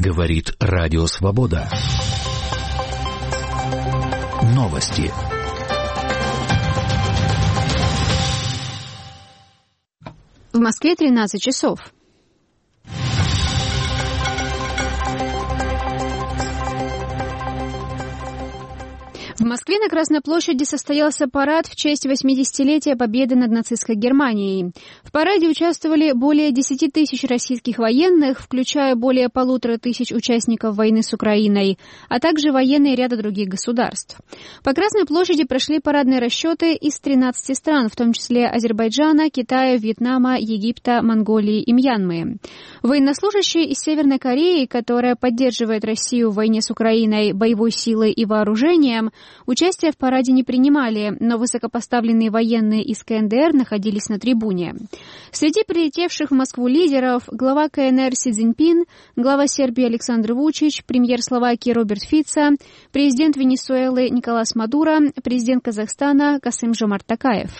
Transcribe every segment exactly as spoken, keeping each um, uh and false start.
Говорит Радио Свобода. Новости. В Москве тринадцать часов. В Москве на Красной площади состоялся парад в честь восьмидесятилетия победы над нацистской Германией. В параде участвовали более десяти тысяч российских военных, включая более полутора тысяч участников войны с Украиной, а также военные ряда других государств. По Красной площади прошли парадные расчеты из тринадцати стран, в том числе Азербайджана, Китая, Вьетнама, Египта, Монголии и Мьянмы. Военнослужащие из Северной Кореи, которая поддерживает Россию в войне с Украиной боевой силой и вооружением, участие в параде не принимали, но высокопоставленные военные из КНДР находились на трибуне. Среди прилетевших в Москву лидеров глава КНР Си Цзиньпин, глава Сербии Александр Вучич, премьер Словакии Роберт Фицо, президент Венесуэлы Николас Мадуро, президент Казахстана Касым-Жомарт Токаев.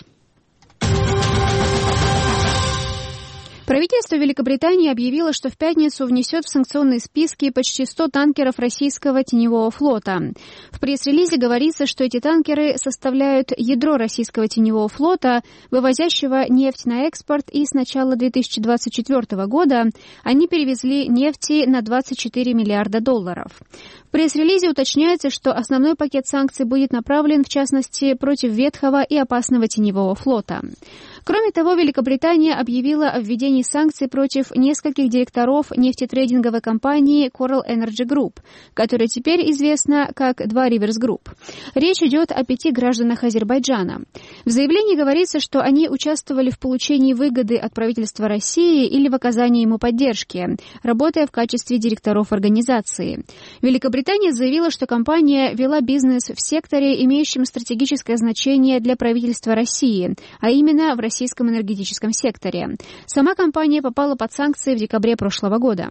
Правительство Великобритании объявило, что в пятницу внесет в санкционные списки почти сто танкеров российского теневого флота. В пресс-релизе говорится, что эти танкеры составляют ядро российского теневого флота, вывозящего нефть на экспорт, и с начала две тысячи двадцать четвёртого года они перевезли нефти на двадцать четыре миллиарда долларов. В пресс-релизе уточняется, что основной пакет санкций будет направлен, в частности, против ветхого и опасного теневого флота. Кроме того, Великобритания объявила о введении санкций против нескольких директоров нефтетрейдинговой компании Coral Energy Group, которая теперь известна как Два Риверс Групп. Речь идет о пяти гражданах Азербайджана. В заявлении говорится, что они участвовали в получении выгоды от правительства России или в оказании ему поддержки, работая в качестве директоров организации. Великобритания заявила, что компания вела бизнес в секторе, имеющем стратегическое значение для правительства России, а именно в российском энергетическом секторе. Сама компания попала под санкции в декабре прошлого года.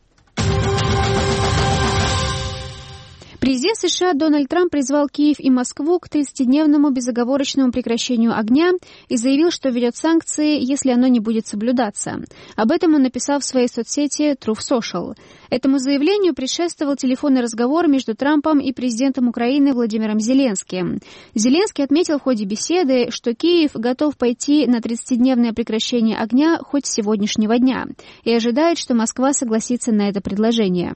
Президент США Дональд Трамп призвал Киев и Москву к тридцатидневному безоговорочному прекращению огня и заявил, что введет санкции, если оно не будет соблюдаться. Об этом он написал в своей соцсети Truth Social. Этому заявлению предшествовал телефонный разговор между Трампом и президентом Украины Владимиром Зеленским. Зеленский отметил в ходе беседы, что Киев готов пойти на тридцатидневное прекращение огня хоть с сегодняшнего дня и ожидает, что Москва согласится на это предложение.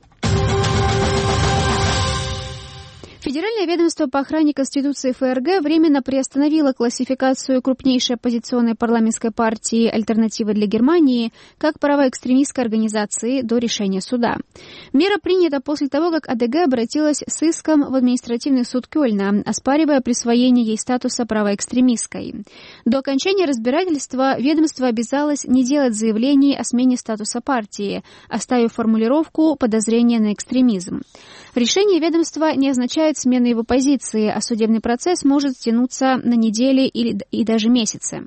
Федеральное ведомство по охране Конституции ФРГ временно приостановило классификацию крупнейшей оппозиционной парламентской партии «Альтернатива для Германии» как правоэкстремистской организации до решения суда. Мера принята после того, как АДГ обратилась с иском в административный суд Кёльна, оспаривая присвоение ей статуса правоэкстремистской. До окончания разбирательства ведомство обязалось не делать заявлений о смене статуса партии, оставив формулировку «подозрение на экстремизм». Решение ведомства не означает смены его позиции, а судебный процесс может тянуться на недели или и даже месяцы.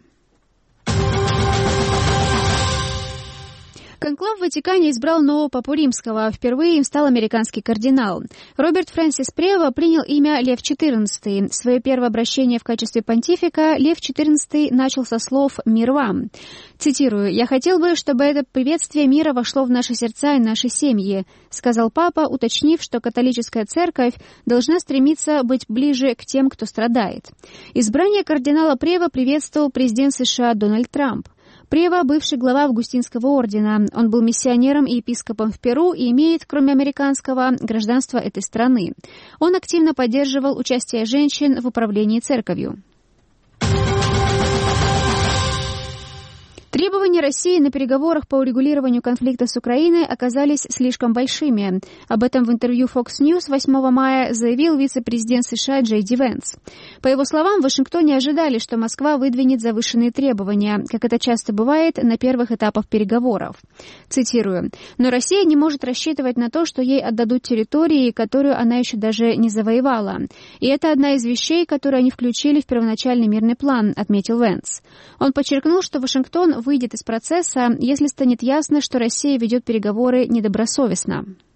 Конклав в Ватикане избрал нового папу римского. Впервые им стал американский кардинал. Роберт Фрэнсис Прево принял имя Лев четырнадцатый. Свое первое обращение в качестве понтифика Лев четырнадцатый начал со слов «Мир вам». Цитирую: «Я хотел бы, чтобы это приветствие мира вошло в наши сердца и наши семьи», сказал папа, уточнив, что католическая церковь должна стремиться быть ближе к тем, кто страдает. Избрание кардинала Прево приветствовал президент США Дональд Трамп. Прево – бывший глава Августинского ордена. Он был миссионером и епископом в Перу и имеет, кроме американского, гражданство этой страны. Он активно поддерживал участие женщин в управлении церковью. Требования России на переговорах по урегулированию конфликта с Украиной оказались слишком большими. Об этом в интервью Fox News восьмого мая заявил вице-президент США Джей Ди Венс. По его словам, в Вашингтоне ожидали, что Москва выдвинет завышенные требования, как это часто бывает на первых этапах переговоров. Цитирую: «Но Россия не может рассчитывать на то, что ей отдадут территории, которую она еще даже не завоевала. И это одна из вещей, которые они включили в первоначальный мирный план», отметил Венс. Он подчеркнул, что Вашингтон выйдет из процесса, если станет ясно, что Россия ведет переговоры недобросовестно.